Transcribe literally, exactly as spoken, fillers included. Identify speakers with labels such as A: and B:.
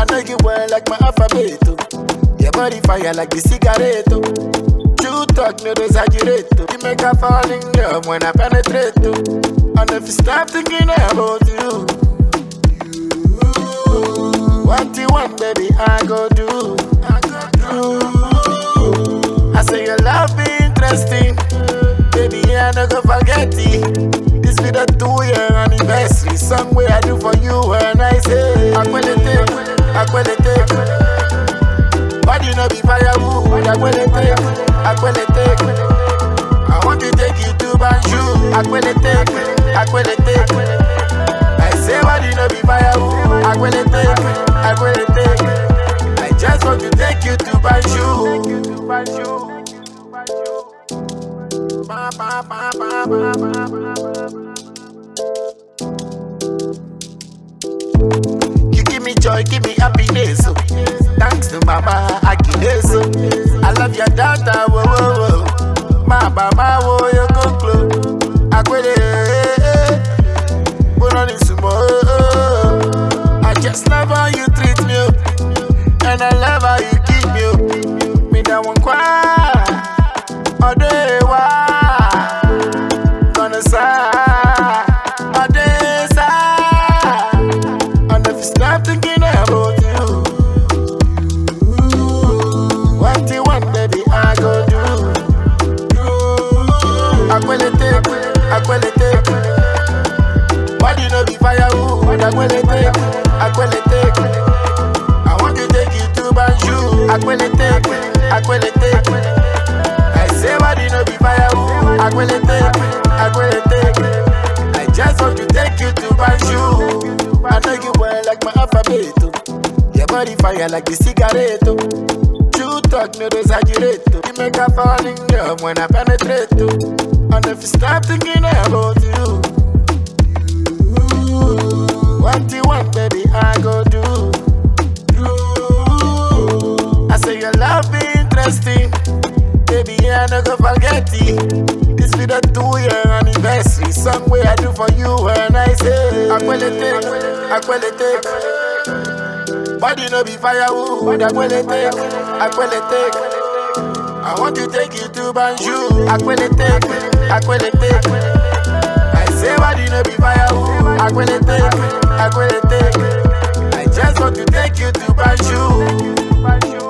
A: know you well like my alphabet. Oh. Your body fire like the cigarette. Oh. True talk, no exaggerate. Oh. You make her fall in love when I penetrate. Oh. And if you stop thinking about you, what you want, baby, I go do. I go do. I say your love be interesting, baby, I no go forget it. This be the two-year anniversary song where I do for you, and I say, I will take, I will take. But you know be firewood, I will take, I will take. I want to take you to Banjul, I will take, I will take. I say, but you know be firewood, I will take, I will take. I just want to take you to Banjul. Ba, ba, ba, ba, ba, ba, ba. You give me joy, give me happiness. Oh. Thanks to Mama Agnes. Oh. I love your daughter. Whoa, whoa, whoa. Mama, mama, whoa, you go close. I quit it. Put on it some more. I just love how you treat me, and I love how you keep me. Me that one cry. All day, why? Gonna sigh. All day, sigh. And if you stop thinking about you, what you want, baby, I go do. I will take, I will take. Why do you know be firewood? I will take, I will take. I want to take you to Banjul. I will take, I will take. Say what you know be firewood. I will take, I will take. I just want to take you to Banjul. I know you well like my alphabet. Oh. Your body fire like the cigarette. Oh. True talk, no exaggerate. Oh. You make her fall in love when I penetrate. Oh. And if you stop thinking about you, what you want, baby, I go do. I say your love be interesting, baby, I no go forget it. This be the two-year anniversary song where I do for you, and I say, I will take, I will take. Body no be firewood, I will take, I will take. I want to take you to Banjul, I will take, I will take. I say, body no be firewood, I will take, I will take. I just want to take you to Banjul.